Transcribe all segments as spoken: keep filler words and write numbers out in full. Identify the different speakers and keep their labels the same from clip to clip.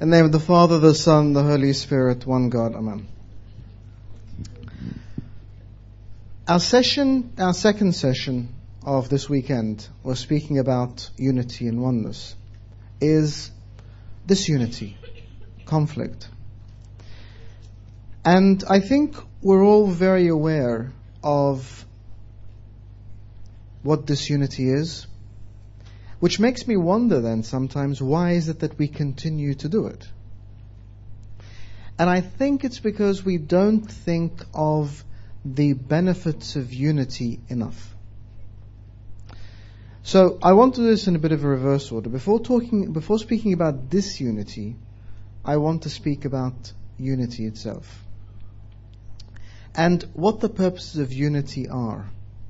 Speaker 1: In the name of the Father, the Son, the Holy Spirit, one God. Amen. Our session, our second session of this weekend, was speaking about unity and oneness, is disunity, conflict. And I think we're all very aware of what disunity is, which makes me wonder then sometimes, why is it that we continue to do it? And I think it's because we don't think of the benefits of unity enough. So I want to do this in a bit of a reverse order. Before talking, before speaking about disunity, I want to speak about unity itself and what the purposes of unity are.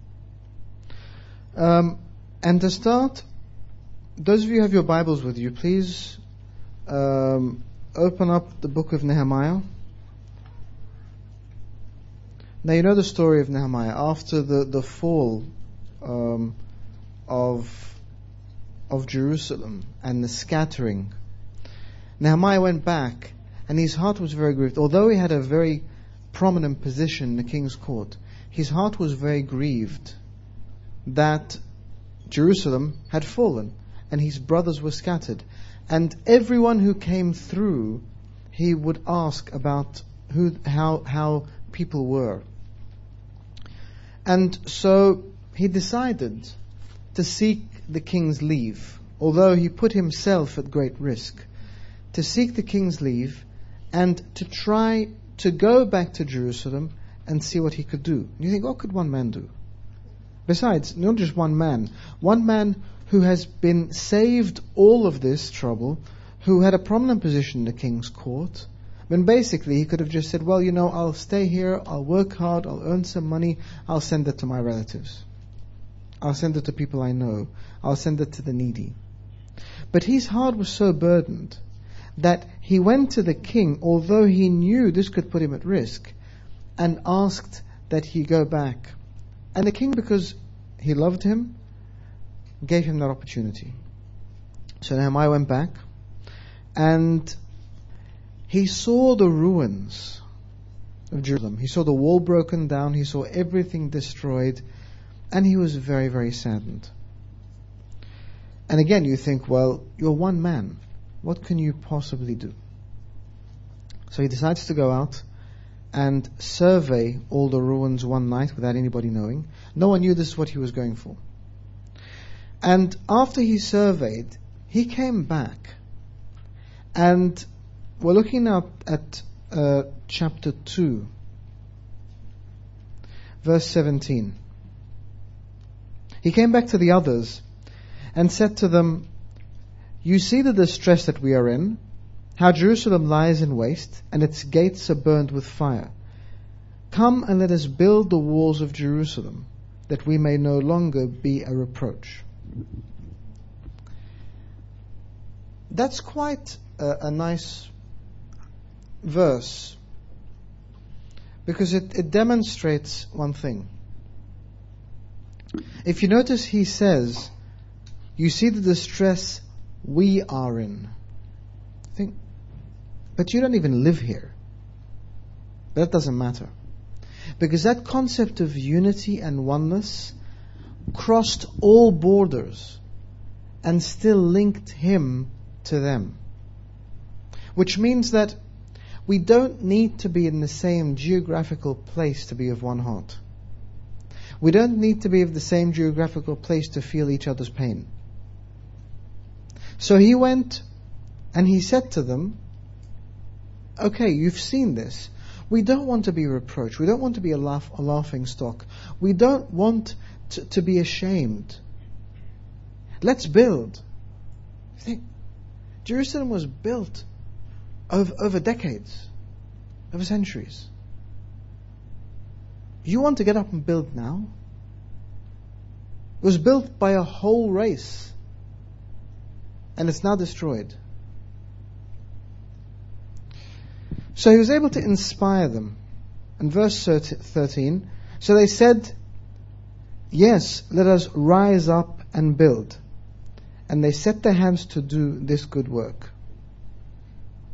Speaker 1: Um, and to start, those of you who have your Bibles with you, please um, open up the book of Nehemiah. Now you know the story of Nehemiah. After the, the fall um, of of Jerusalem and the scattering, Nehemiah went back and his heart was very grieved. Although he had a very prominent position in the king's court, his heart was very grieved that Jerusalem had fallen and his brothers were scattered. And everyone who came through, he would ask about who, how, how people were. And so he decided to seek the king's leave, although he put himself at great risk, to seek the king's leave and to try to go back to Jerusalem and see what he could do. And you think, what could one man do? Besides, not just one man, one man who has been saved all of this trouble, who had a prominent position in the king's court, when basically he could have just said, well, you know, I'll stay here, I'll work hard, I'll earn some money, I'll send it to my relatives. I'll send it to people I know. I'll send it to the needy. But his heart was so burdened that he went to the king, although he knew this could put him at risk, and asked that he go back. And the king, because he loved him, gave him that opportunity. So Nehemiah went back, and he saw the ruins of Jerusalem. He saw the wall broken down, he saw everything destroyed, and he was very, very saddened. And again, you think, well, you're one man. What can you possibly do? So he decides to go out and survey all the ruins one night without anybody knowing. No one knew this is what he was going for. And after he surveyed, he came back. And we're looking now at uh, chapter two, verse seventeen. He came back to the others and said to them, you see the distress that we are in, how Jerusalem lies in waste, and its gates are burned with fire. Come and let us build the walls of Jerusalem, that we may no longer be a reproach. That's quite a, a nice verse, because it, it demonstrates one thing. If you notice, he says, you see the distress we are in. Think, but you don't even live here. That doesn't matter. Because that concept of unity and oneness crossed all borders and still linked him to them. Which means that we don't need to be in the same geographical place to be of one heart. We don't need to be of the same geographical place to feel each other's pain. So he went and he said to them, okay, you've seen this. We don't want to be reproached. We don't want to be a, laugh, a laughing stock. We don't want to, to be ashamed. Let's build. I think Jerusalem was built over, over decades, over centuries. You want to get up and build now? It was built by a whole race, and it's now destroyed. So he was able to inspire them. In verse thirteen, so they said, yes, let us rise up and build. And they set their hands to do this good work.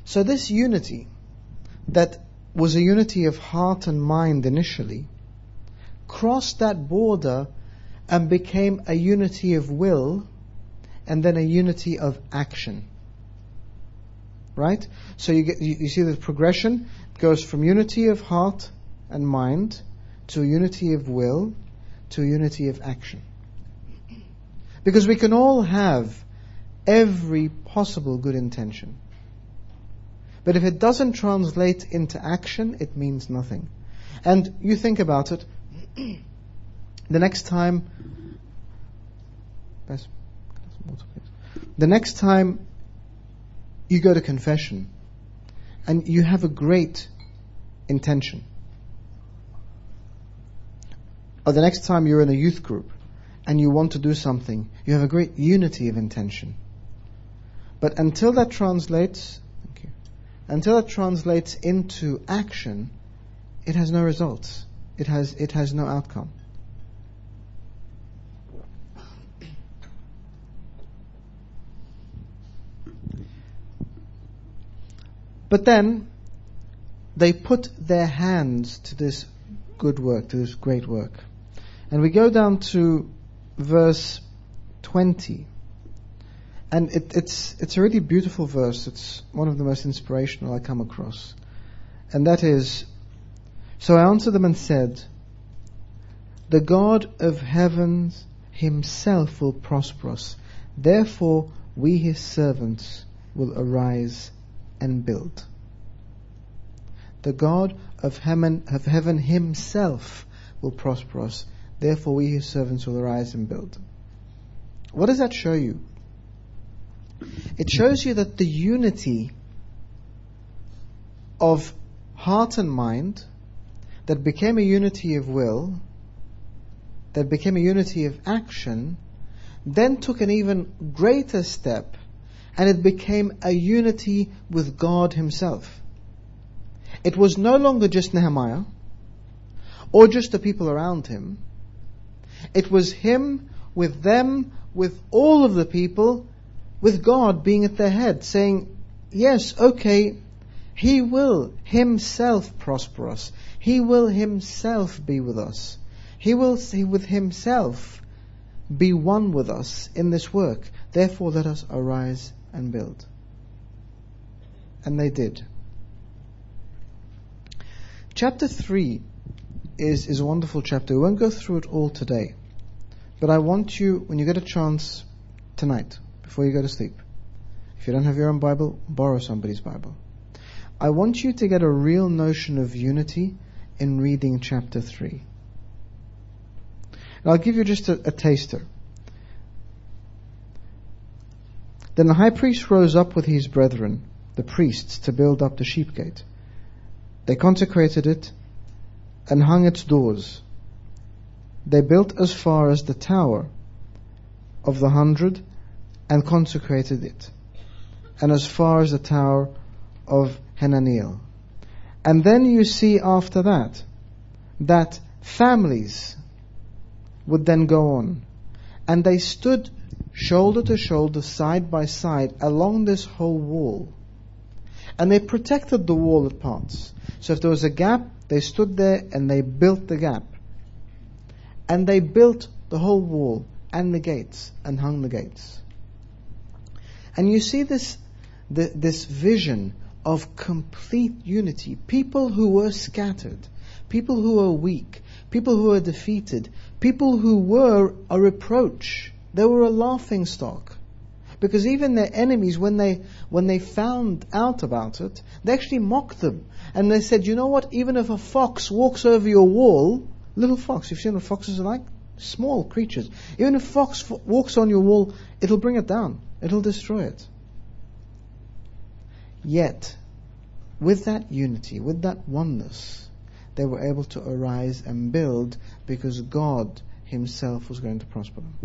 Speaker 1: So this unity, that was a unity of heart and mind initially, crossed that border and became a unity of will, and then a unity of action. Right? So you get, you, you see the progression. It goes from unity of heart and mind to a unity of will to a unity of action. Because we can all have every possible good intention, but if it doesn't translate into action, it means nothing. And you think about it, the next time the next time you go to confession and you have a great intention, or the next time you're in a youth group and you want to do something, you have a great unity of intention. But until that translates, thank you, until that translates into action, it has no results. It has it has no outcome. But then they put their hands to this good work, to this great work. And we go down to verse twenty. And it, it's it's a really beautiful verse. It's one of the most inspirational I come across. And that is, so I answered them and said, the God of heavens himself will prosper us. Therefore we his servants will arise and build. The God of heaven, of heaven himself will prosper us. Therefore we his servants will arise and build. What does that show you? It shows you that the unity of heart and mind, that became a unity of will, that became a unity of action, then took an even greater step, and it became a unity with God himself. It was no longer just Nehemiah, or just the people around him. It was him, with them, with all of the people, with God being at their head, saying, yes, okay, he will himself prosper us. He will himself be with us. He will he with himself be one with us in this work. Therefore let us arise and build. And they did. Chapter three is, is a wonderful chapter. We won't go through it all today. But I want you, when you get a chance tonight, before you go to sleep, if you don't have your own Bible, borrow somebody's Bible. I want you to get a real notion of unity in reading chapter three. And I'll give you just a, a taster. Then the high priest rose up with his brethren, the priests, to build up the sheep gate. They consecrated it and hung its doors. They built as far as the tower of the hundred and consecrated it, and as far as the tower of Hananiel. And then you see after that, that families would then go on. And they stood shoulder to shoulder, side by side, along this whole wall. And they protected the wall at parts. So if there was a gap, they stood there and they built the gap. And they built the whole wall and the gates and hung the gates. And you see this, the, this vision of complete unity. People who were scattered, people who were weak, people who were defeated, people who were a reproach. They were a laughing stock. Because even their enemies, when they when they found out about it, they actually mocked them. And they said, you know what, even if a fox walks over your wall, little fox, you've seen what foxes are like? Small creatures. Even if a fox f- walks on your wall, it'll bring it down. It'll destroy it. Yet, with that unity, with that oneness, they were able to arise and build because God himself was going to prosper them.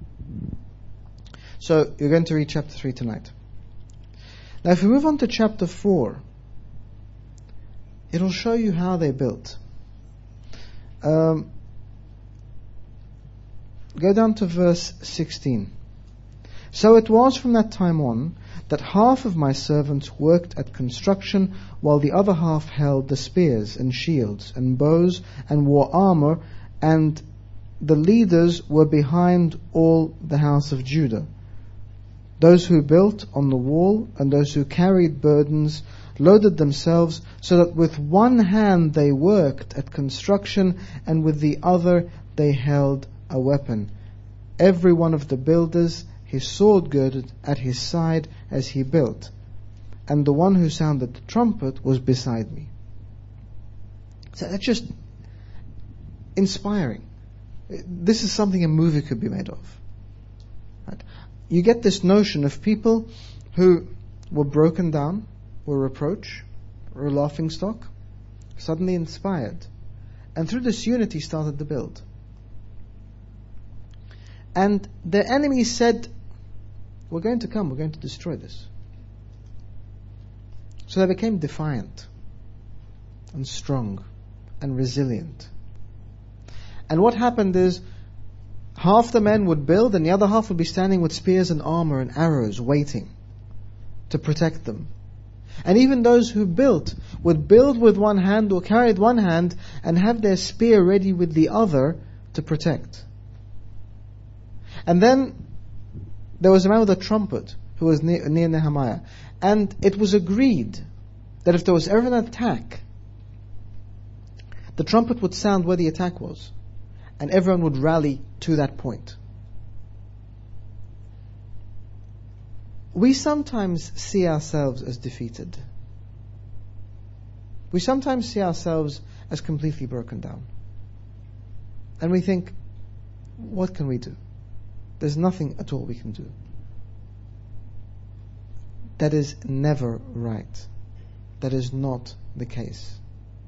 Speaker 1: So, you're going to read chapter three tonight. Now, if we move on to chapter four, it'll show you how they built. Um, go down to verse sixteen. So it was from that time on that half of my servants worked at construction, while the other half held the spears and shields and bows and wore armor, and the leaders were behind all the house of Judah. Those who built on the wall and those who carried burdens loaded themselves, so that with one hand they worked at construction, and with the other they held a weapon. Every one of the builders his sword girded at his side as he built, and the one who sounded the trumpet was beside me. So that's just inspiring. This is something a movie could be made of. Right? You get this notion of people who were broken down, were reproach, were a laughing stock, suddenly inspired, and through this unity started the build. And their enemies said, we're going to come, we're going to destroy this. So they became defiant and strong and resilient. And what happened is, half the men would build and the other half would be standing with spears and armor and arrows waiting to protect them. And even those who built would build with one hand or carry with one hand and have their spear ready with the other to protect. And then there was a man with a trumpet who was near, near Nehemiah. And it was agreed that if there was ever an attack, the trumpet would sound where the attack was, and everyone would rally to that point. We sometimes see ourselves as defeated. We sometimes see ourselves as completely broken down. And we think, what can we do? There's nothing at all we can do. That is never right. That is not the case.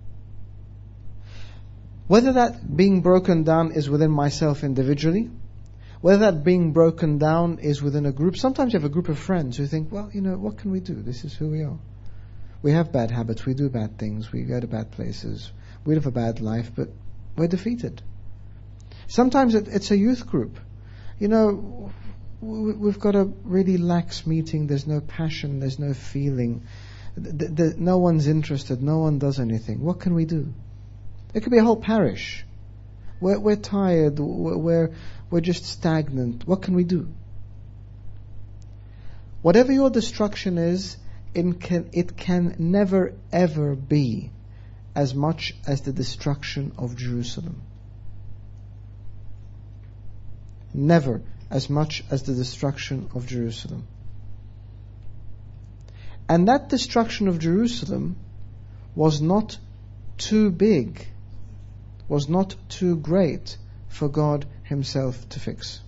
Speaker 1: Whether that being broken down is within myself individually, whether that being broken down is within a group. Sometimes you have a group of friends who think, well, you know, what can we do? This is who we are. We have bad habits, we do bad things, we go to bad places, we live a bad life, but we're defeated. Sometimes it, it's a youth group. You know, we've got a really lax meeting, there's no passion, there's no feeling, the, the, no one's interested, no one does anything. What can we do? It could be a whole parish. We're, we're tired, we're, we're, we're just stagnant. What can we do? Whatever your destruction is, it can, it can never ever be as much as the destruction of Jerusalem. Never as much as the destruction of Jerusalem. And that destruction of Jerusalem was not too big, was not too great for God Himself to fix.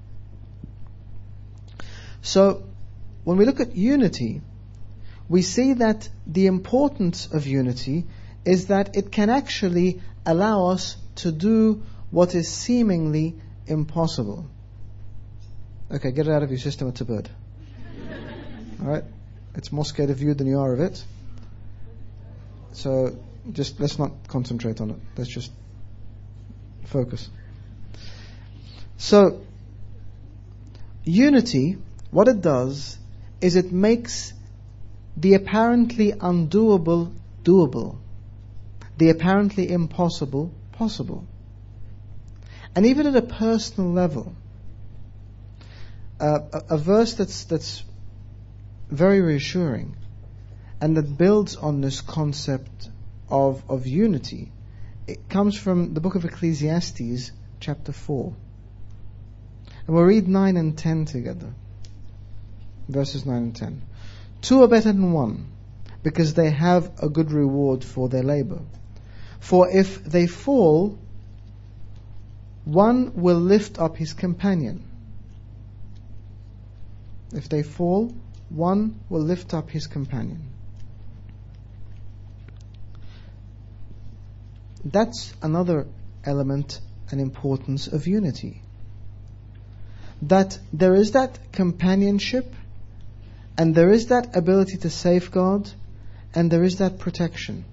Speaker 1: So, when we look at unity, we see that the importance of unity is that it can actually allow us to do what is seemingly impossible. Okay, get it out of your system, it's a bird. Alright? It's more scared of you than you are of it. So, just let's not concentrate on it. Let's just focus. So, unity, what it does is it makes the apparently undoable doable, the apparently impossible possible. And even at a personal level, uh, a, a verse that's that's very reassuring and that builds on this concept of of unity, it comes from the book of Ecclesiastes, chapter four. And we'll read nine and ten together. Verses nine and ten. Two are better than one, because they have a good reward for their labor. For if they fall, one will lift up his companion. If they fall, one will lift up his companion. That's another element and importance of unity. That there is that companionship, and there is that ability to safeguard, and there is that protection.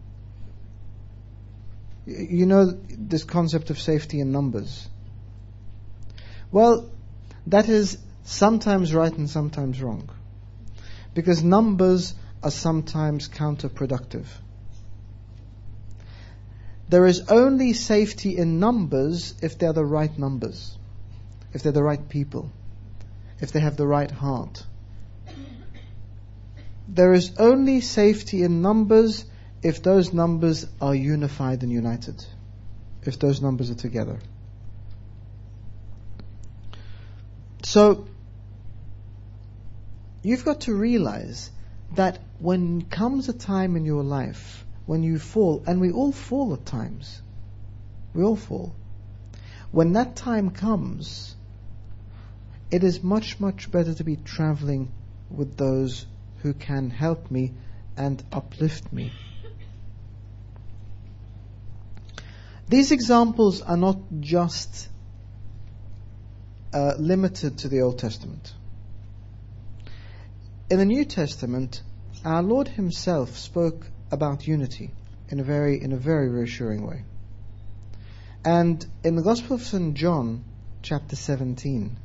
Speaker 1: You know this concept of safety in numbers. Well, that is sometimes right and sometimes wrong. because numbers are sometimes counterproductive. There is only safety in numbers if they're the right numbers, if they're the right people, if they have the right heart. There is only safety in numbers if those numbers are unified and united, if those numbers are together. So, you've got to realize that when comes a time in your life when you fall, and we all fall at times, we all fall. When that time comes, it is much, much better to be traveling with those who can help me and uplift me. These examples are not just uh, limited to the Old Testament. In the New Testament, our Lord Himself spoke about unity in a very, in a very reassuring way. And in the Gospel of Saint John, chapter seventeen,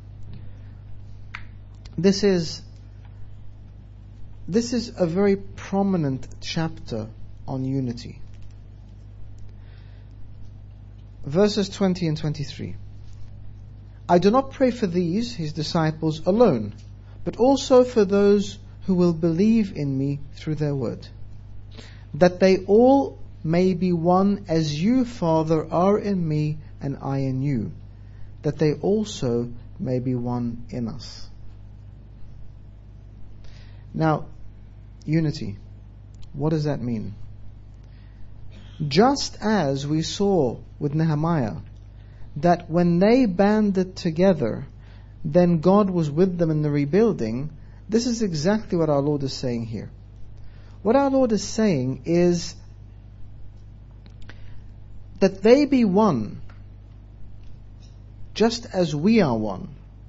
Speaker 1: this is this is a very prominent chapter on unity. Verses twenty and twenty-three. I do not pray for these, His disciples, alone, but also for those who will believe in me through their word, that they all may be one as you, Father, are in me and I in you, that they also may be one in us. Now, unity. What does that mean? Just as we saw with Nehemiah, that when they banded together, then God was with them in the rebuilding, this is exactly what our Lord is saying here. What our Lord is saying is that they be one, just as we are one.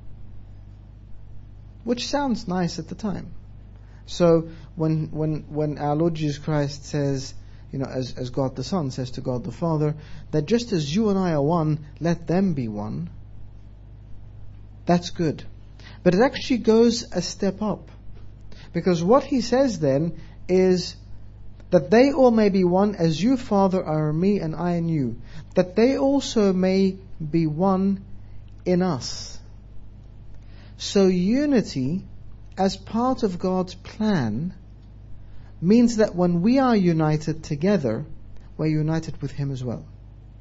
Speaker 1: Which sounds nice at the time. So when when when our Lord Jesus Christ says, you know, as, as God the Son says to God the Father, that just as you and I are one, let them be one, that's good. But it actually goes a step up. Because what He says then is that they all may be one as you, Father, are in me and I in you, that they also may be one in us. So unity, as part of God's plan, means that when we are united together, we're united with Him as well.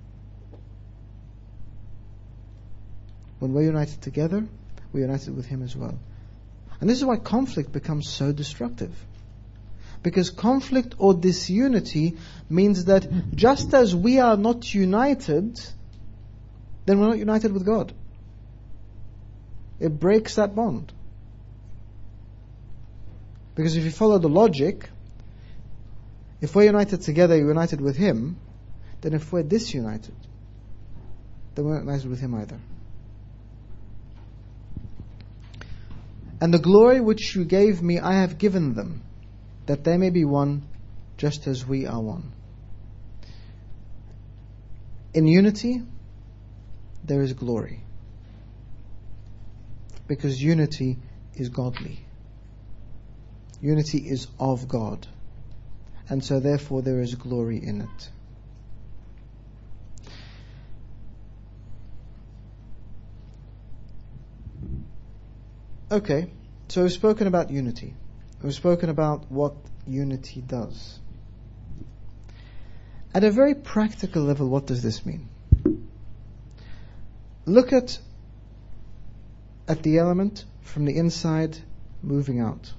Speaker 1: When we're united together, we're united with Him as well. And this is why conflict becomes so destructive. Because conflict or disunity means that just as we are not united, then we're not united with God. It breaks that bond. Because if you follow the logic, if we're united together, you're united with Him, then if we're disunited, then we're not united with Him either. And the glory which you gave me, I have given them, that they may be one, just as we are one. In unity, there is glory. Because unity is godly. Unity is of God. And so therefore there is glory in it. Okay, so we've spoken about unity. We've spoken about what unity does. At a very practical level, what does this mean? Look at, at the element from the inside moving out.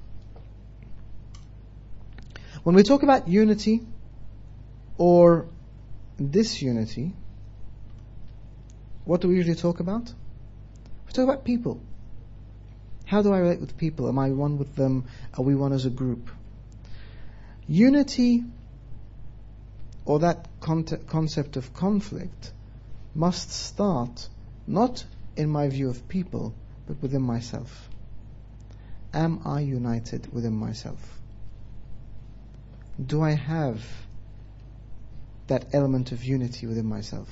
Speaker 1: When we talk about unity or disunity, what do we usually talk about? We talk about people. How do I relate with people? Am I one with them? Are we one as a group? Unity, or that concept of conflict, must start not in my view of people, but within myself. Am I united within myself? Do I have that element of unity within myself?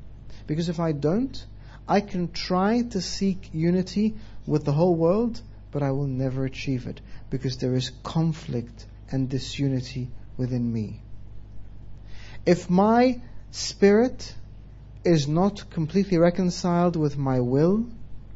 Speaker 1: Because if I don't, I can try to seek unity with the whole world, but I will never achieve it because there is conflict and disunity within me. If my spirit is not completely reconciled with my will,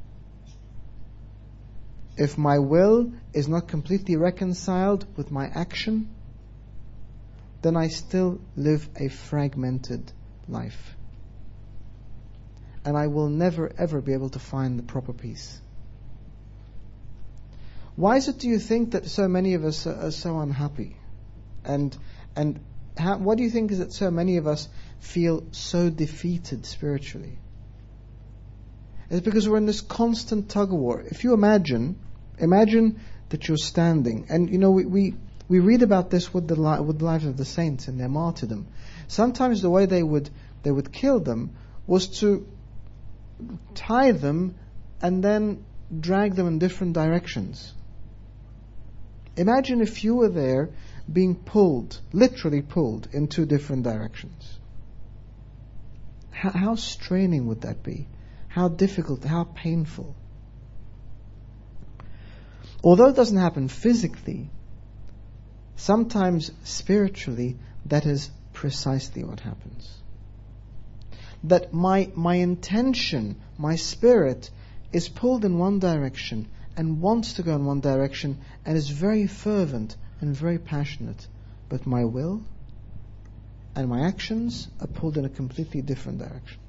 Speaker 1: if my will is not completely reconciled with my action, then I still live a fragmented life. And I will never ever be able to find the proper peace. Why is it, do you think, that so many of us are, are so unhappy? And and how, what do you think is that so many of us feel so defeated spiritually? It's because we're in this constant tug of war. If you imagine, imagine that you're standing, and you know we we, we read about this with the li- with the lives of the saints and their martyrdom. Sometimes the way they would they would kill them was to tie them and then drag them in different directions. Imagine if you were there being pulled, literally pulled, in two different directions. How, how straining would that be? How difficult, how painful. Although it doesn't happen physically, sometimes spiritually, that is precisely what happens. That my my intention, my spirit, is pulled in one direction and wants to go in one direction and is very fervent and very passionate, but my will and my actions are pulled in a completely different direction.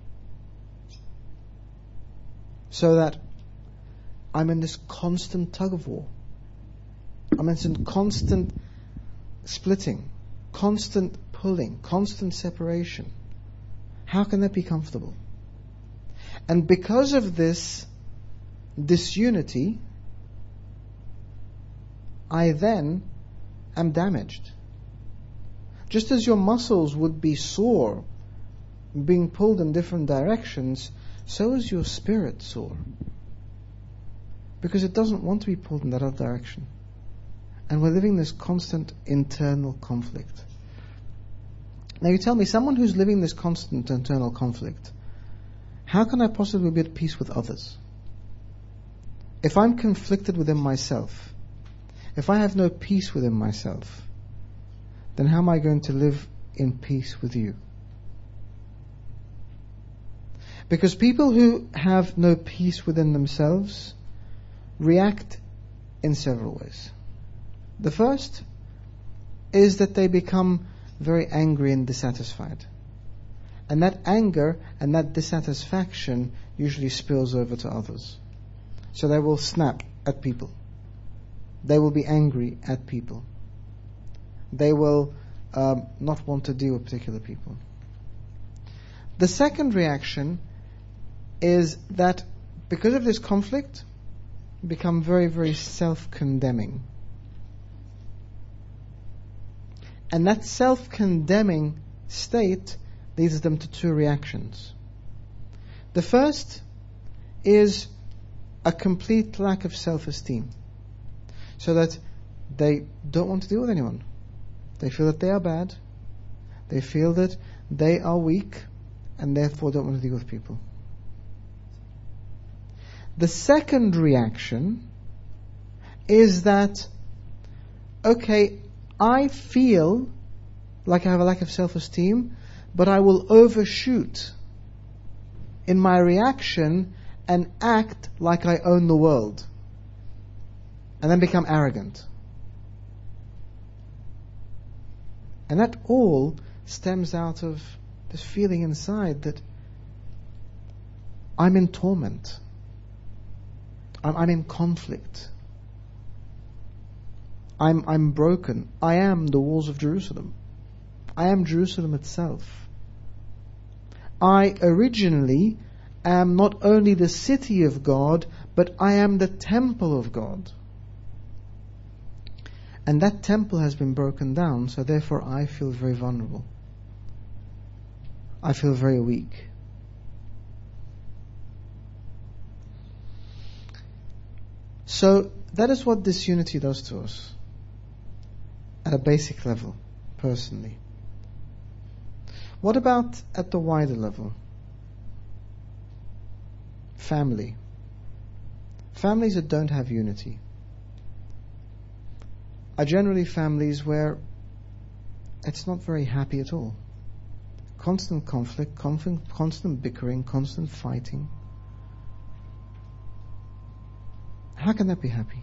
Speaker 1: So that I'm in this constant tug of war. I'm in this constant splitting, constant pulling, constant separation. How can that be comfortable? And because of this disunity, I then am damaged. Just as your muscles would be sore, being pulled in different directions, so is your spirit sore. Because it doesn't want to be pulled in that other direction. And we're living this constant internal conflict. Now you tell me, someone who's living this constant internal conflict, how can I possibly be at peace with others? If I'm conflicted within myself, if I have no peace within myself, then how am I going to live in peace with you? Because people who have no peace within themselves react in several ways. The first is that they become very angry and dissatisfied. And that anger and that dissatisfaction usually spills over to others. So they will snap at people. They will be angry at people. They will um, not want to deal with particular people. The second reaction is that because of this conflict, become very, very self-condemning. And that self-condemning state leads them to two reactions. The first is a complete lack of self-esteem. So that they don't want to deal with anyone. They feel that they are bad. They feel that they are weak and therefore don't want to deal with people. The second reaction is that, okay, I feel like I have a lack of self-esteem, but I will overshoot in my reaction and act like I own the world. And then become arrogant. And that all stems out of this feeling inside that I'm in torment. I'm, I'm in conflict. I'm, I'm broken. I am the walls of Jerusalem. I am Jerusalem itself. I originally am not only the city of God, but I am the temple of God. And that temple has been broken down, so therefore I feel very vulnerable. I feel very weak. So that is what disunity does to us at a basic level, personally. What about at the wider level? Family. Families that don't have unity. are generally families where it's not very happy at all. Constant conflict, conflict, constant bickering, constant fighting. How can that be happy?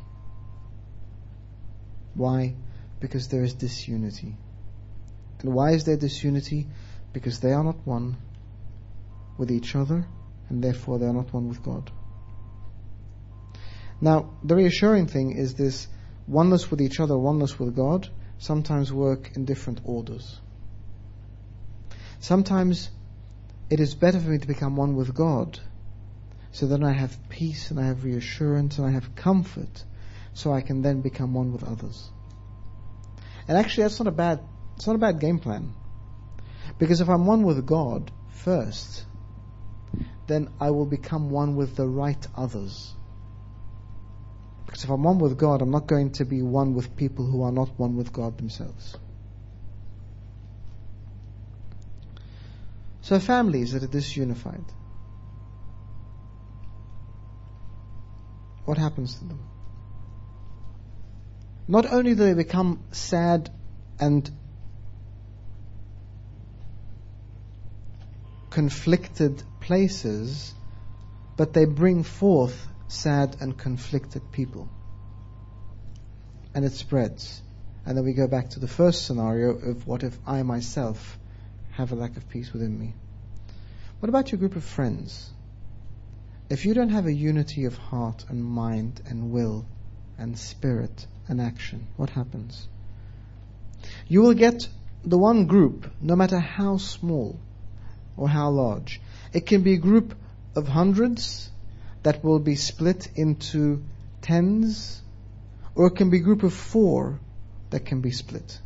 Speaker 1: Why? Because there is disunity. And why is there disunity? Because they are not one with each other, and therefore they are not one with God. Now, the reassuring thing is this oneness with each other, oneness with God, sometimes work in different orders. Sometimes it is better for me to become one with God, so that I have peace and I have reassurance and I have comfort, so I can then become one with others. And actually, that's not a bad, it's not a bad game plan. Because if I'm one with God first, then I will become one with the right others. Because if I'm one with God, I'm not going to be one with people who are not one with God themselves. So families that are disunified, what happens to them? Not only do they become sad and conflicted places, but they bring forth sad and conflicted people. And it spreads. And then we go back to the first scenario of what if I myself have a lack of peace within me. What about your group of friends? If you don't have a unity of heart and mind and will and spirit and action, what happens? You will get the one group, no matter how small or how large. It can be a group of hundreds that will be split into tens, or it can be a group of four that can be split.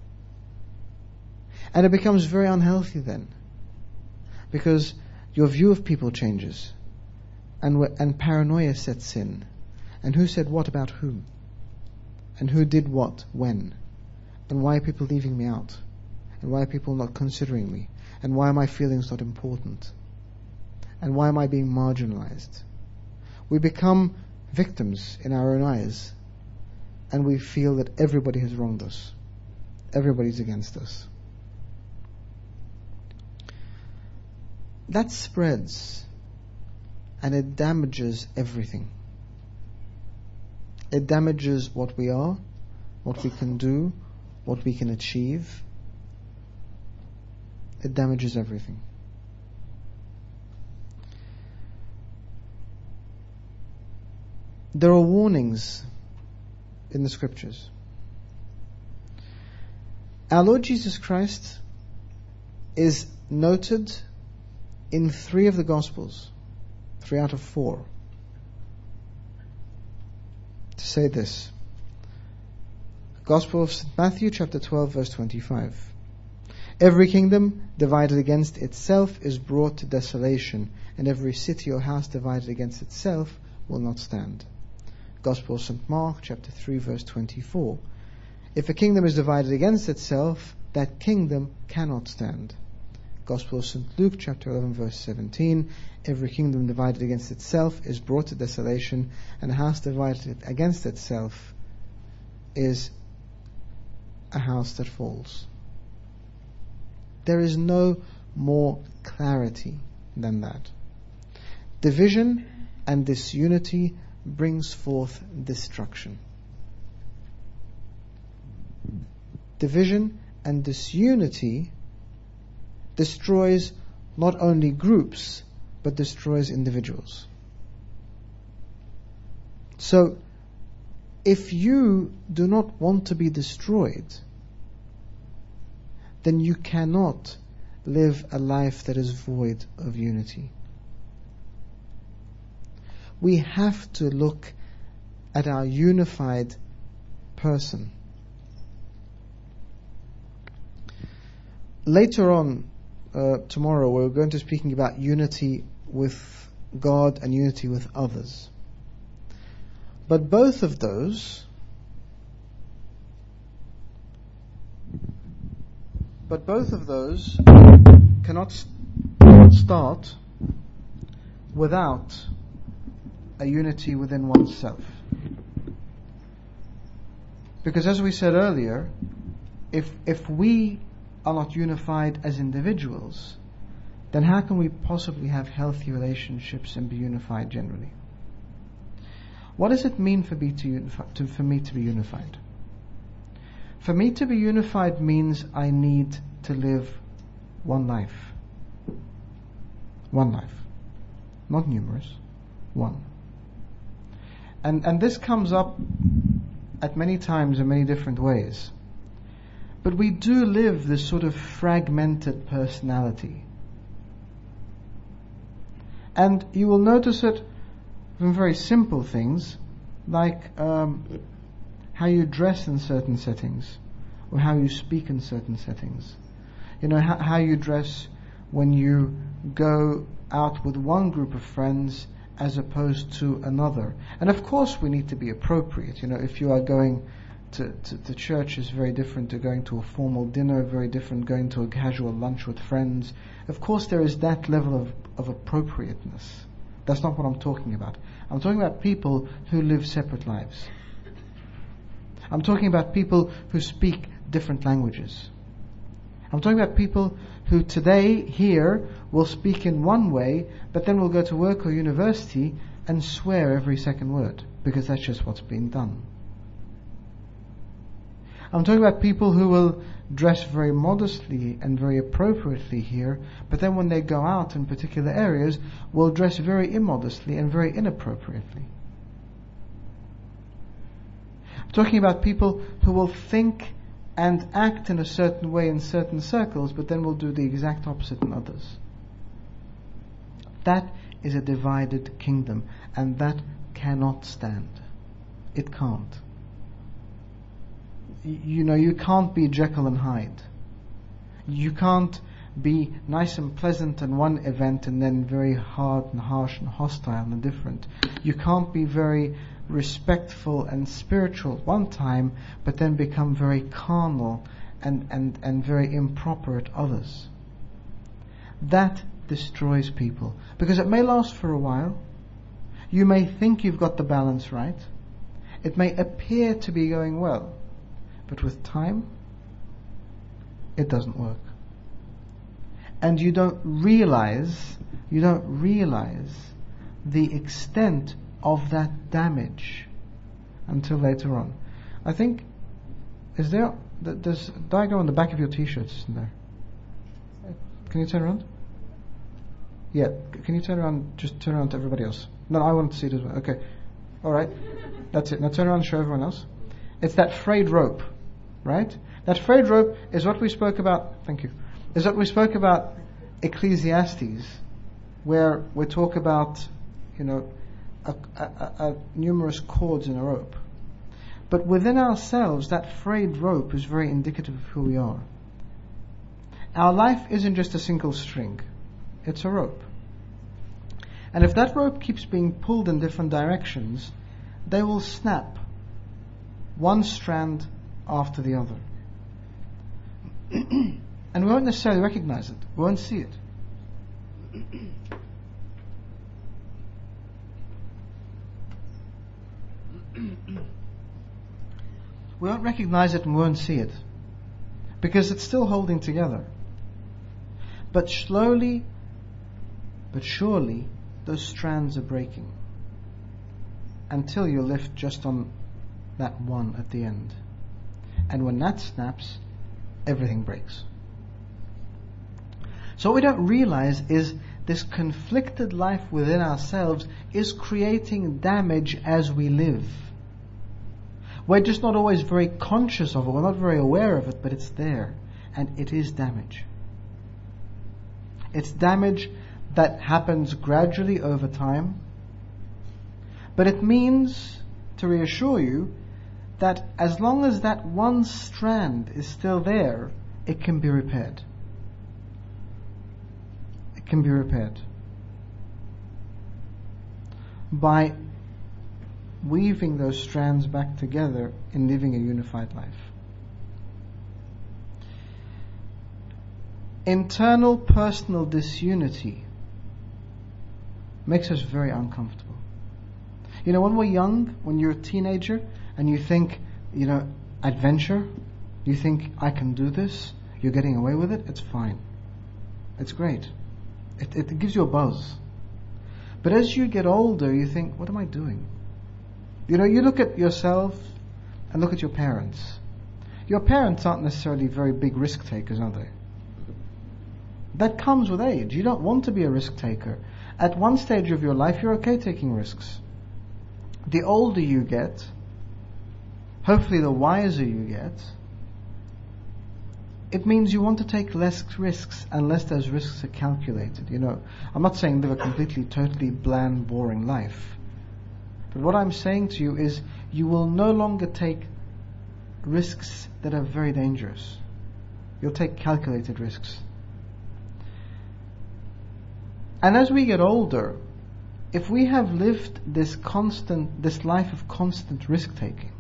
Speaker 1: And it becomes very unhealthy then, because your view of people changes, and and paranoia sets in. And who said what about whom? And who did what when? And why are people leaving me out? And why are people not considering me? And why are my feelings not important? And why am I being marginalized? We become victims in our own eyes, and we feel that everybody has wronged us. Everybody's against us. That spreads, and it damages everything. It damages what we are, what we can do, what we can achieve. It damages everything. There are warnings in the scriptures. Our Lord Jesus Christ is noted in three of the Gospels, three out of four, to say this. Gospel of Saint Matthew, chapter twelve, verse twenty-five. Every kingdom divided against itself is brought to desolation, and every city or house divided against itself will not stand. Gospel of Saint Mark, chapter three, verse twenty-four. If a kingdom is divided against itself, that kingdom cannot stand. Gospel of Saint Luke, chapter eleven, verse seventeen. Every kingdom divided against itself is brought to desolation, and a house divided against itself is a house that falls. There is no more clarity than that. Division and disunity brings forth destruction. Division and disunity destroys not only groups, but destroys individuals. So, if you do not want to be destroyed, then you cannot live a life that is void of unity. We have to look at our unified person. Later on, uh, tomorrow, we're going to be speaking about unity with God and unity with others. But both of those, but both of those cannot st- start without a unity within oneself. Because as we said earlier, if if we are not unified as individuals, then how can we possibly have healthy relationships and be unified generally? What does it mean for me to, unify, to for me to be unified? For me to be unified means I need to live one life. One life. Not numerous. One. And and this comes up at many times in many different ways. But we do live this sort of fragmented personality. And you will notice it from very simple things, like um, how you dress in certain settings, or how you speak in certain settings. You know, how, how you dress when you go out with one group of friends as opposed to another. And of course we need to be appropriate. You know, if you are going to, to, to church, is very different to going to a formal dinner, very different going to a casual lunch with friends. Of course there is that level of, of appropriateness. That's not what I'm talking about. I'm talking about people who live separate lives. I'm talking about people who speak different languages. I'm talking about people who today here will speak in one way, but then will go to work or university and swear every second word, because that's just what's being done. I'm talking about people who will dress very modestly and very appropriately here, but then when they go out in particular areas, will dress very immodestly and very inappropriately. I'm talking about people who will think and act in a certain way in certain circles, but then will do the exact opposite in others. That is a divided kingdom, and that cannot stand. It can't. You know, you can't be Jekyll and Hyde. You can't be nice and pleasant in one event and then very hard and harsh and hostile and different. You can't be very respectful and spiritual at one time, but then become very carnal and, and, and very improper at others. That destroys people, because it may last for a while. You may think you've got the balance right. It may appear to be going well. But with time, it doesn't work. And you don't realize, you don't realize the extent of that damage until later on. I think, is there, there's a diagram on the back of your t-shirts, isn't there? Can you turn around? Yeah, can you turn around, just turn around to everybody else? No, I want to see it as well. Okay. Alright. That's it. Now turn around and show everyone else. It's that frayed rope. Right? That frayed rope is what we spoke about, thank you, is what we spoke about Ecclesiastes, where we talk about, you know, a, a, a numerous cords in a rope. But within ourselves, that frayed rope is very indicative of who we are. Our life isn't just a single string, it's a rope. And if that rope keeps being pulled in different directions, they will snap, one strand after the other. And we won't necessarily recognize it. We won't see it. We won't recognize it and we won't see it, because it's still holding together. But slowly, but surely, those strands are breaking, until you're left just on that one at the end. And when that snaps, everything breaks. So what we don't realize is this conflicted life within ourselves is creating damage as we live. We're just not always very conscious of it, we're not very aware of it, but it's there, and it is damage. It's damage that happens gradually over time, but it means, to reassure you, that as long as that one strand is still there, it can be repaired. It can be repaired by weaving those strands back together in living a unified life. Internal personal disunity makes us very uncomfortable. You know, when we're young, when you're a teenager, and you think, you know, adventure, you think, I can do this, you're getting away with it, it's fine. It's great. It, it gives you a buzz. But as you get older, you think, what am I doing? You know, you look at yourself and look at your parents. Your parents aren't necessarily very big risk takers, are they? That comes with age. You don't want to be a risk taker. At one stage of your life, you're okay taking risks. The older you get, hopefully the wiser you get, it means you want to take less risks unless those risks are calculated. You know, I'm not saying live a completely, totally bland, boring life. But what I'm saying to you is you will no longer take risks that are very dangerous. You'll take calculated risks. And as we get older, if we have lived this constant, this life of constant risk taking,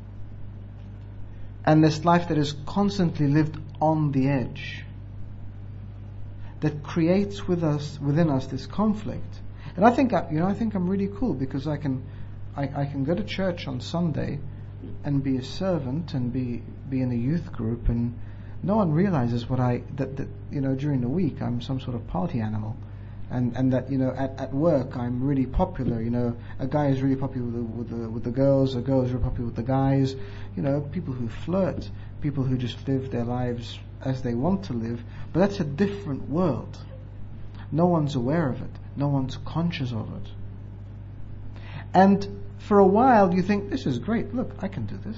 Speaker 1: and this life that is constantly lived on the edge, that creates with us, within us, this conflict. And I think, you know, I think I'm really cool because I can, I, I can go to church on Sunday and be a servant and be be in a youth group, and no one realizes what I that, that you know during the week I'm some sort of party animal. And and that, you know, at, at work I'm really popular. You know, a guy is really popular with the, with the with the girls, a girl is really popular with the guys. You know, people who flirt, people who just live their lives as they want to live. But that's a different world. No one's aware of it. No one's conscious of it. And for a while you think, this is great. Look, I can do this.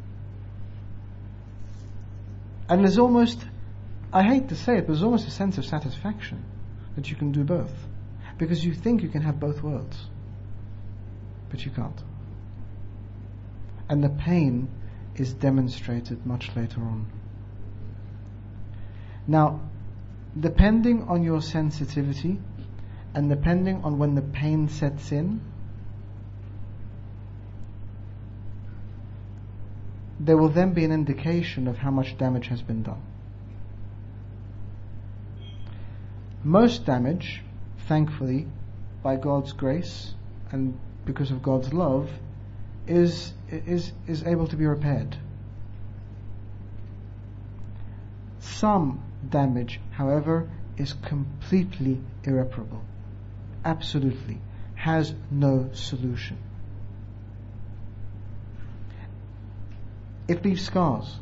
Speaker 1: And there's almost, I hate to say it, but there's almost a sense of satisfaction that you can do both, because you think you can have both worlds, but you can't. And the pain is demonstrated much later on. Now, depending on your sensitivity and depending on when the pain sets in, there will then be an indication of how much damage has been done. Most damage, thankfully, by God's grace and because of God's love, is is is able to be repaired. Some damage, however, is completely irreparable. Absolutely. Has no solution. It leaves scars.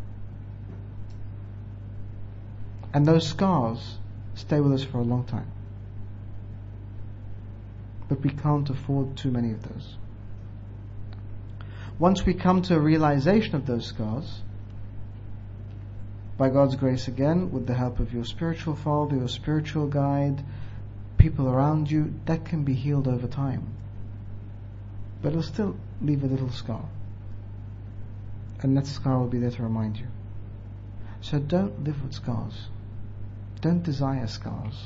Speaker 1: And those scars stay with us for a long time. But we can't afford too many of those. Once we come to a realization of those scars, by God's grace again, with the help of your spiritual father, your spiritual guide, people around you, that can be healed over time. But it'll still leave a little scar. And that scar will be there to remind you. So don't live with scars. Don't desire scars.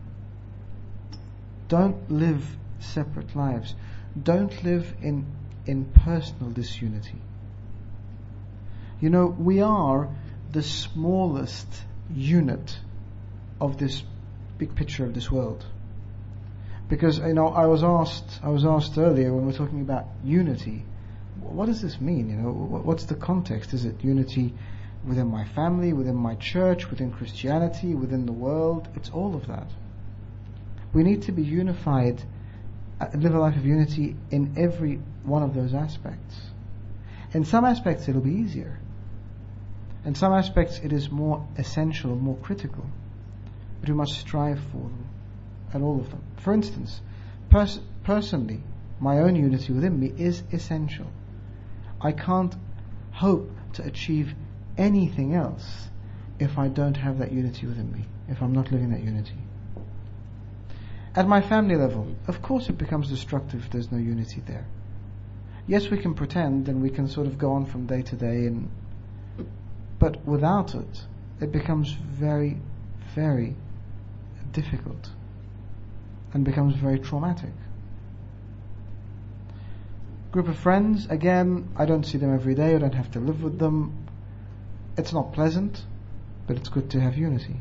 Speaker 1: Don't live separate lives. Don't live in, in personal disunity. You know, we are the smallest unit of this big picture of this world. Because, you know, I was asked, I was asked earlier when we were talking about unity, what does this mean? You know, what's the context? Is it unity within my family, within my church, within Christianity, within the world? It's all of that. We need to be unified, uh, live a life of unity in every one of those aspects. In some aspects it'll be easier. In some aspects it is more essential, more critical. But we must strive for them, and all of them. For instance, pers- personally, my own unity within me is essential. I can't hope to achieve anything else if I don't have that unity within me, if I'm not living that unity. At my family level, of course it becomes destructive if there's no unity there. Yes, we can pretend and we can sort of go on from day to day, and but without it, it becomes very, very difficult and becomes very traumatic. Group of friends, again, I don't see them every day, I don't have to live with them. It's not pleasant, but it's good to have unity.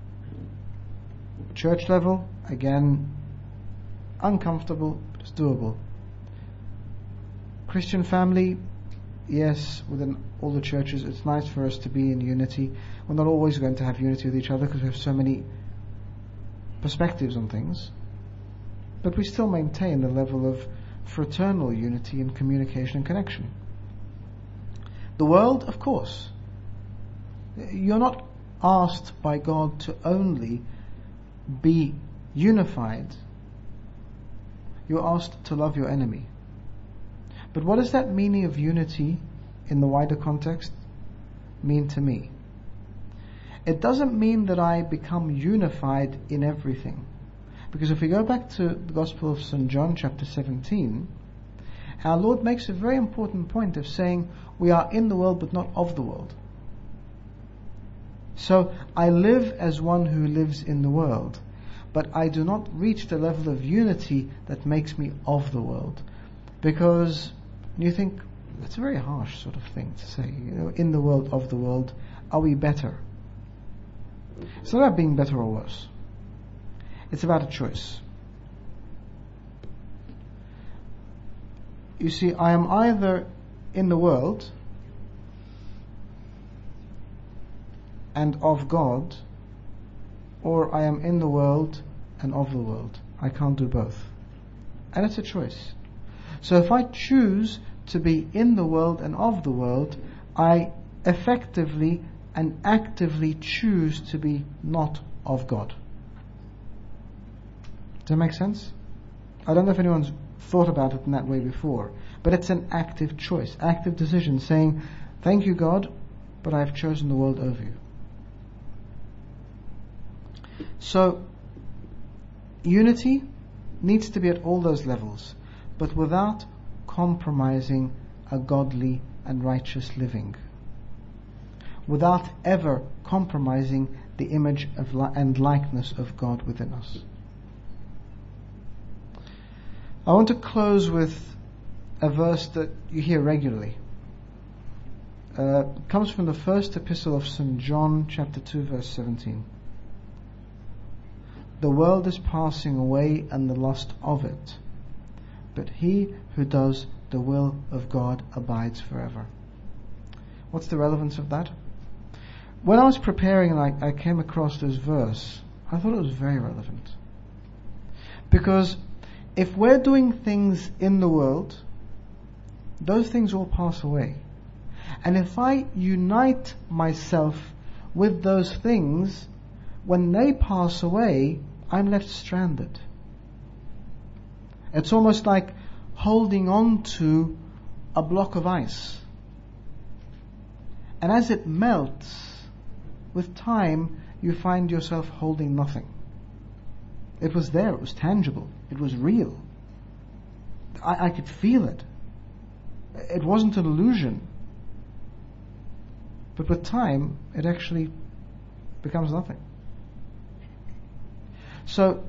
Speaker 1: Church level, again, uncomfortable, but it's doable. Christian family, yes, within all the churches, it's nice for us to be in unity. We're not always going to have unity with each other because we have so many perspectives on things. But we still maintain the level of fraternal unity and communication and connection. The world, of course. You're not asked by God to only be unified. You're asked to love your enemy. But what does that meaning of unity in the wider context mean to me? It doesn't mean that I become unified in everything. Because if we go back to the Gospel of Saint John chapter seventeen, our Lord makes a very important point of saying we are in the world but not of the world. So I live as one who lives in the world, but I do not reach the level of unity that makes me of the world. Because you think, that's a very harsh sort of thing to say. You know, in the world, of the world, are we better? It's not about being better or worse. It's about a choice. You see, I am either in the world and of God, or I am in the world and of the world. I can't do both. And it's a choice. So if I choose to be in the world and of the world, I effectively and actively choose to be not of God. Does that make sense? I don't know if anyone's thought about it in that way before, but it's an active choice, active decision, saying, thank you, God, but I have chosen the world over you. So, unity needs to be at all those levels, but without compromising a godly and righteous living, without ever compromising the image of li- and likeness of God within us. I want to close with a verse that you hear regularly. Uh, it comes from the first epistle of Saint John, chapter two, verse seventeen. The world is passing away and the lust of it, but he who does the will of God abides forever. What's the relevance of that? When I was preparing and I, I came across this verse, I thought it was very relevant. Because if we're doing things in the world, those things all pass away. And if I unite myself with those things, when they pass away, I'm left stranded. It's almost like holding on to a block of ice. And as it melts, with time, you find yourself holding nothing. It was there, it was tangible, it was real. I, I could feel it. It wasn't an illusion. But with time, it actually becomes nothing. So,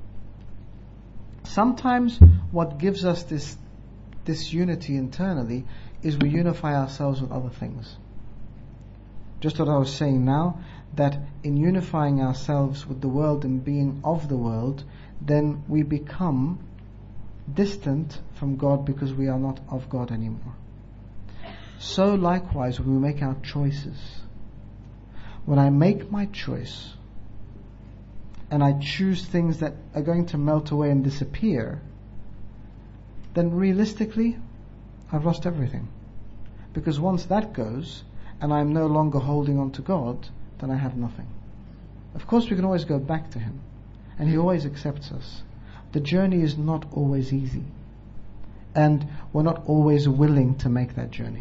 Speaker 1: sometimes what gives us this this unity internally is we unify ourselves with other things. Just what I was saying now, that in unifying ourselves with the world and being of the world, then we become distant from God because we are not of God anymore. So likewise, when we make our choices, when I make my choice and I choose things that are going to melt away and disappear, then realistically, I've lost everything. Because once that goes, and I'm no longer holding on to God, then I have nothing. Of course, we can always go back to Him, and He always accepts us. The journey is not always easy, and we're not always willing to make that journey.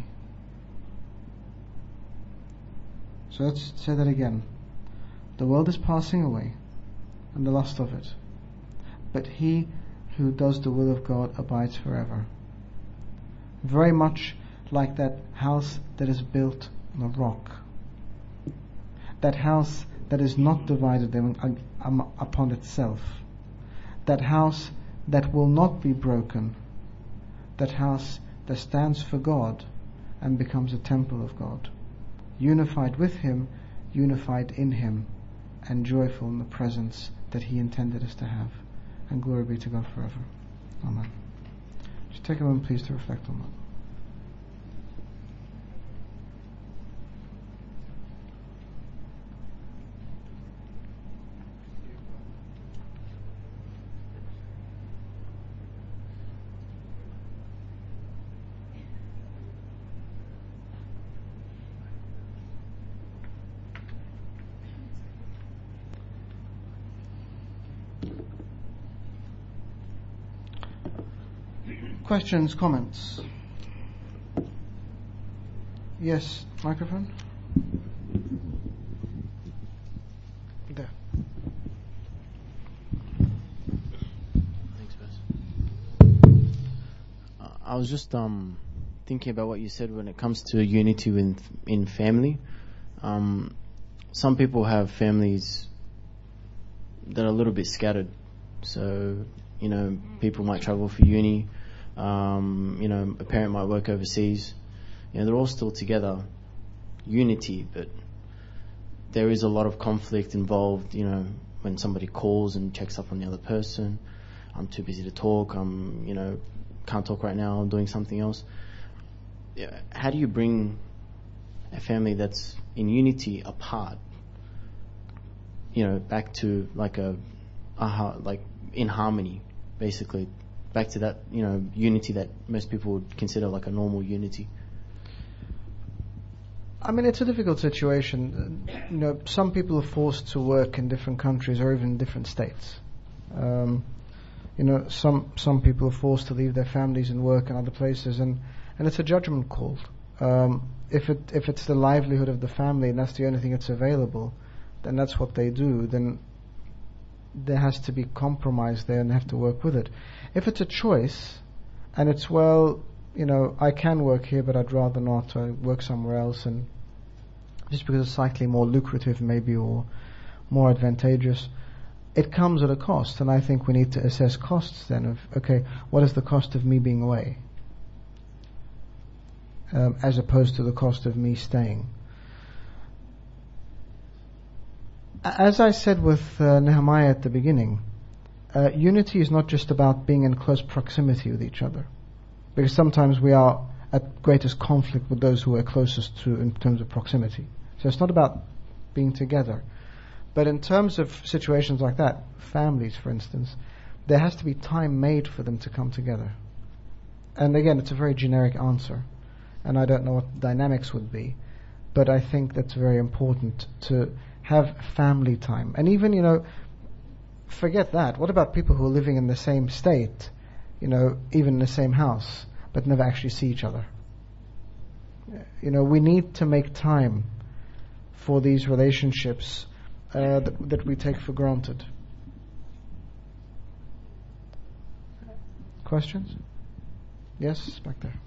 Speaker 1: So let's say that again. The world is passing away, and the lust of it, but he who does the will of God abides forever. Very much like that house that is built on a rock, that house that is not divided upon itself, that house that will not be broken, that house that stands for God and becomes a temple of God, unified with Him, unified in Him, and joyful in the presence that He intended us to have. And glory be to God forever. Amen. Just take a moment, please, to reflect on that. Questions, comments? Yes, microphone. There.
Speaker 2: Thanks, Bess. Uh, I was just um, thinking about what you said when it comes to unity in, in family. Um, some people have families that are a little bit scattered. So, you know, people might travel for uni. Um, you know, a parent might work overseas. You know, they're all still together, unity, but there is a lot of conflict involved, you know, when somebody calls and checks up on the other person. I'm too busy to talk. I'm, you know, can't talk right now. I'm doing something else. Yeah, how do you bring a family that's in unity apart, you know, back to like a, a like in harmony, basically, back to that, you know, unity that most people would consider like a normal unity?
Speaker 1: I mean, it's a difficult situation. You know, some people are forced to work in different countries or even different states. Um, you know, some some people are forced to leave their families and work in other places, and, and it's a judgment call. Um, if it if it's the livelihood of the family and that's the only thing that's available, then that's what they do. Then there has to be compromise there, and they have to work with it. If it's a choice, and it's, well, you know, I can work here, but I'd rather not. I work somewhere else, and just because it's slightly more lucrative, maybe, or more advantageous, it comes at a cost. And I think we need to assess costs then of, okay, what is the cost of me being away, um, as opposed to the cost of me staying. As I said with uh, Nehemiah at the beginning, uh, unity is not just about being in close proximity with each other, because sometimes we are at greatest conflict with those who we're closest to in terms of proximity. So it's not about being together. But in terms of situations like that, families, for instance, there has to be time made for them to come together. And again, it's a very generic answer, and I don't know what the dynamics would be, but I think that's very important to have family time. And even, you know, forget that. What about people who are living in the same state, you know, even in the same house, but never actually see each other? You know, we need to make time for these relationships uh, that, that we take for granted. Questions? Yes, back there.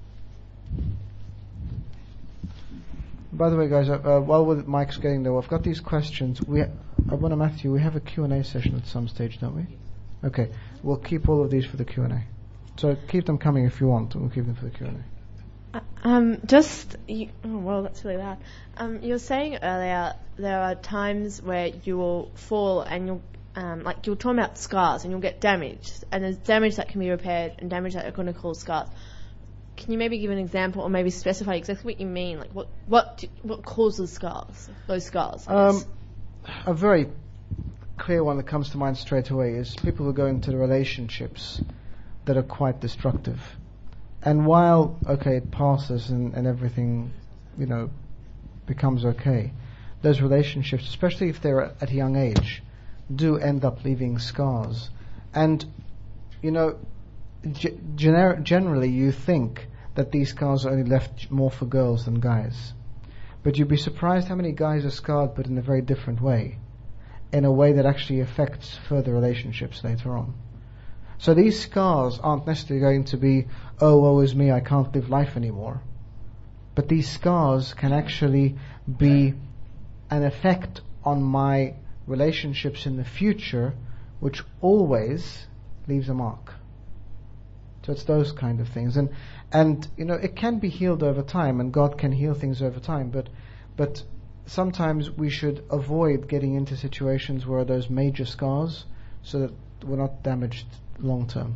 Speaker 1: By the way, guys, uh, uh, while Mike's getting there, I've got these questions. We, ha- I want to, Matthew, we have a Q and A session at some stage, don't we? Okay, we'll keep all of these for the Q and A. So keep them coming if you want. We'll keep them for the Q and A.
Speaker 3: Uh, um, just, you, oh, well, that's really loud. Um, you were saying earlier there are times where you will fall and you'll, um, like you're talking about scars and you'll get damaged, and there's damage that can be repaired and damage that are going to cause scars. Can you maybe give an example or maybe specify exactly what you mean? Like what what do, what causes scars? Those scars.
Speaker 1: Um, a very clear one that comes to mind straight away is people who go into the relationships that are quite destructive. And while, okay, it passes and, and everything, you know, becomes okay, those relationships, especially if they're at a young age, do end up leaving scars. And, you know, g- gener- generally you think that these scars are only left more for girls than guys. But you'd be surprised how many guys are scarred, but in a very different way, in a way that actually affects further relationships later on. So these scars aren't necessarily going to be, oh, woe is me, I can't live life anymore. But these scars can actually be an effect on my relationships in the future, which always leaves a mark. So it's those kind of things. And, and you know, it can be healed over time, and God can heal things over time, but, but sometimes we should avoid getting into situations where those major scars, so that we're not damaged long term.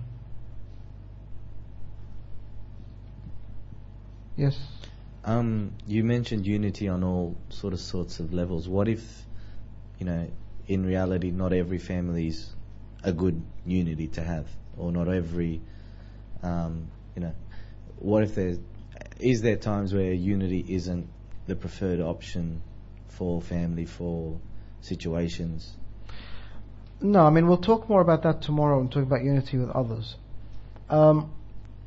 Speaker 1: Yes?
Speaker 4: Um, you mentioned unity on all sort of sorts of levels. What if, you know, in reality, not every family is a good unity to have, or not every, um, you know, what if there is there times where unity isn't the preferred option for family, for situations?
Speaker 1: No, I mean, we'll talk more about that tomorrow and talk about unity with others. Um,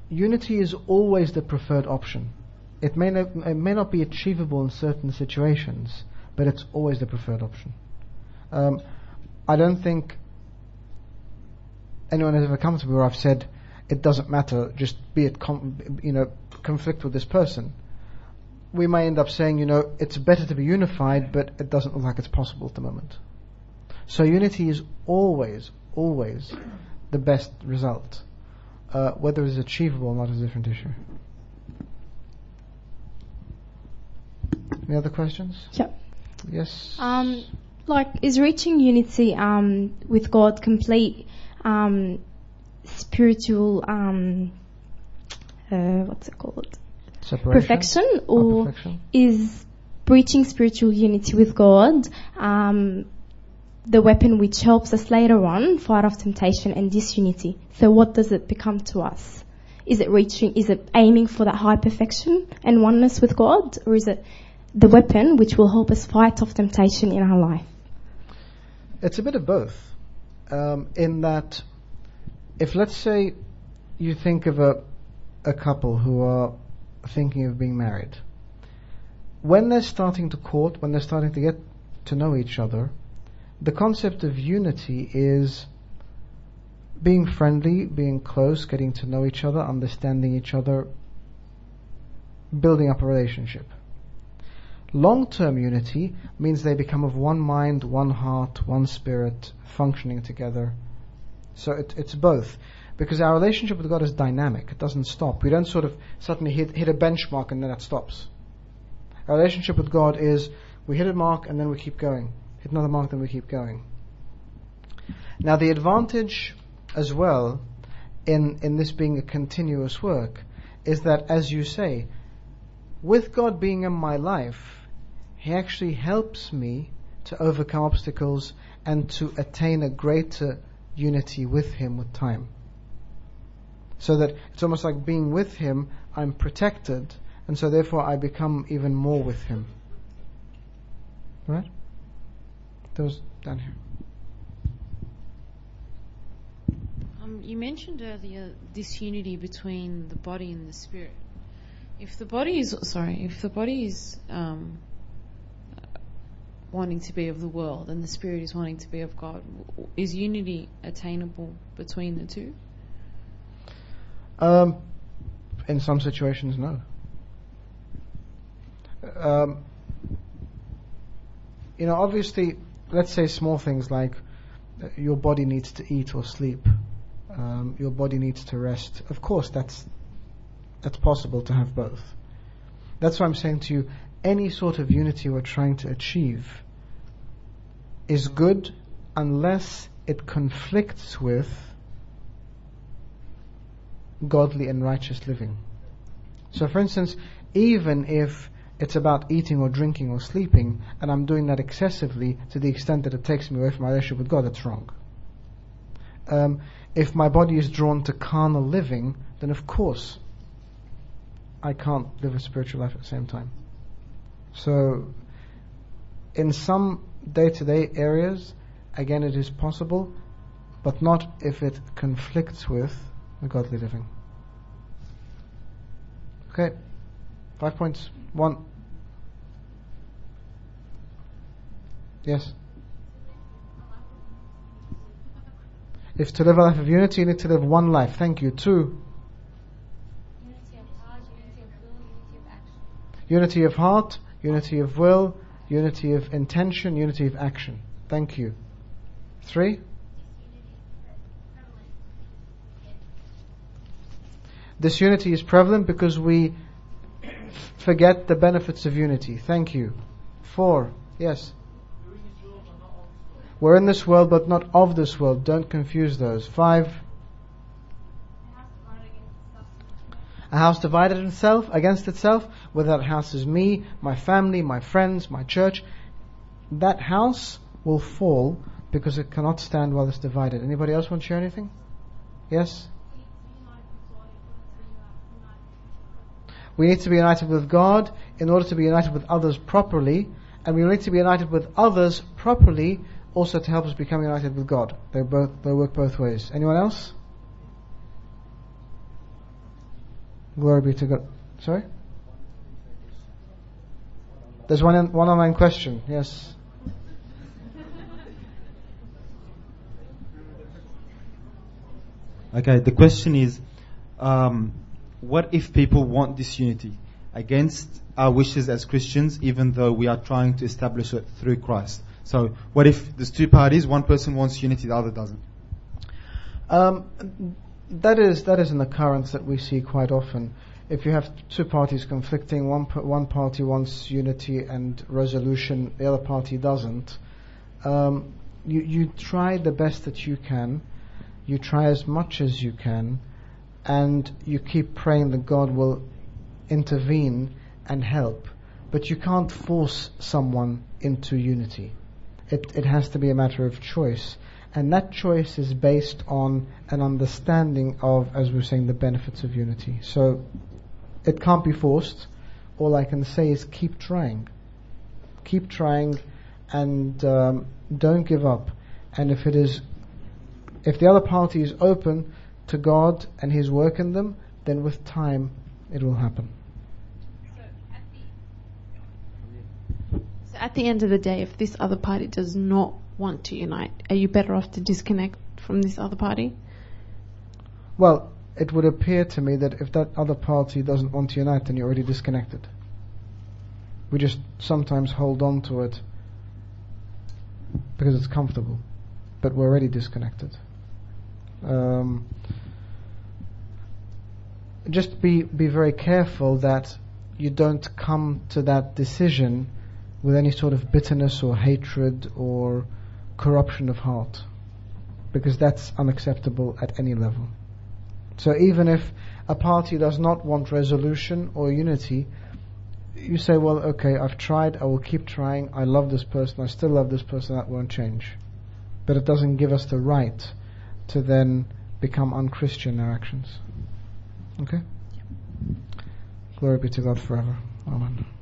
Speaker 1: unity is always the preferred option. It may not, it may not be achievable in certain situations, but it's always the preferred option. Um, I don't think anyone has ever come to me where I've said, it doesn't matter, just be it, com- you know, conflict with this person. We may end up saying, you know, it's better to be unified, but it doesn't look like it's possible at the moment. So unity is always, always the best result. Uh, whether it's achievable or not is a different issue. Any other questions?
Speaker 5: Yeah.
Speaker 1: Yes.
Speaker 5: Um, like, is reaching unity um, with God complete um, spiritual, um, uh, what's it called?
Speaker 1: Separation?
Speaker 5: Perfection, or
Speaker 1: Oh, perfection.
Speaker 5: is reaching spiritual unity with God um, the weapon which helps us later on fight off temptation and disunity? So what does it become to us? Is it reaching, is it aiming for that high perfection and oneness with God, or is it the weapon which will help us fight off temptation in our life?
Speaker 1: It's a bit of both. Um, in that, if let's say you think of a a couple who are thinking of being married, when they're starting to court, when they're starting to get to know each other, the concept of unity is being friendly, being close, getting to know each other, understanding each other, building up a relationship. Long-term unity means they become of one mind, one heart, one spirit, functioning together. So it, it's both. Because our relationship with God is dynamic. It doesn't stop. We don't sort of suddenly hit, hit a benchmark and then it stops. Our relationship with God is, we hit a mark and then we keep going. Hit another mark, then we keep going. Now the advantage as well in, in this being a continuous work is that, as you say, with God being in my life, He actually helps me to overcome obstacles and to attain a greater unity with Him with time. So that it's almost like being with Him, I'm protected, and so therefore I become even more with Him. Right? That was down here.
Speaker 6: Um, you mentioned earlier this unity between the body and the spirit. If the body is sorry, if the body is um, wanting to be of the world and the spirit is wanting to be of God, is unity attainable between the two?
Speaker 1: Um, in some situations, no. Um, you know, obviously, let's say small things like uh, your body needs to eat or sleep. Um, your body needs to rest. Of course, that's that's possible to have both. That's why I'm saying to you, any sort of unity we're trying to achieve is good unless it conflicts with godly and righteous living. So for instance, even if it's about eating or drinking or sleeping, and I'm doing that excessively to the extent that it takes me away from my relationship with God, that's wrong. Um, if my body is drawn to carnal living, then of course I can't live a spiritual life at the same time. So in some day-to-day areas, again, it is possible, but not if it conflicts with the godly living. Okay, five points. One. Yes. If to live a life of unity, you need to live one life. Thank you. Two. Unity of heart, unity of will, unity of intention, unity of action. Thank you. Three. This unity is prevalent because we f- forget the benefits of unity. Thank you. Four. Yes. We're in this world but not of this world. Don't confuse those. Five. A house divided itself against itself, whether that house is me, my family, my friends, my church, that house will fall because it cannot stand while it's divided. Anybody else want to share anything? Yes? We need to be united with God in order to be united with others properly, and we need to be united with others properly also to help us become united with God. They both they work both ways. Anyone else? Glory be to God. Sorry? There's one one online question. Yes.
Speaker 7: Okay, the question is, um, what if people want disunity against our wishes as Christians, even though we are trying to establish it through Christ? So, what if there's two parties, one person wants unity, the other doesn't?
Speaker 1: Um, that is that is an occurrence that we see quite often. If you have two parties conflicting, one one party wants unity and resolution, the other party doesn't. Um, you you try the best that you can. You try as much as you can, and you keep praying that God will intervene and help. But you can't force someone into unity. It it has to be a matter of choice. And that choice is based on an understanding of, as we were saying, the benefits of unity. So it can't be forced. All I can say is keep trying. Keep trying and um, don't give up. And if it is If the other party is open to God and His work in them, then with time it will happen.
Speaker 6: So at, the, so at the end of the day, if this other party does not want to unite, are you better off to disconnect from this other party?
Speaker 1: Well, it would appear to me that if that other party doesn't want to unite, then you're already disconnected. We just sometimes hold on to it because it's comfortable, but we're already disconnected. Um, just be be very careful that you don't come to that decision with any sort of bitterness or hatred or corruption of heart, because that's unacceptable at any level. So even if a party does not want resolution or unity, you say, well, okay, I've tried, I will keep trying, I love this person, I still love this person, that won't change. But it doesn't give us the right to then become unchristian in our actions. Okay? Glory be to God forever. Amen.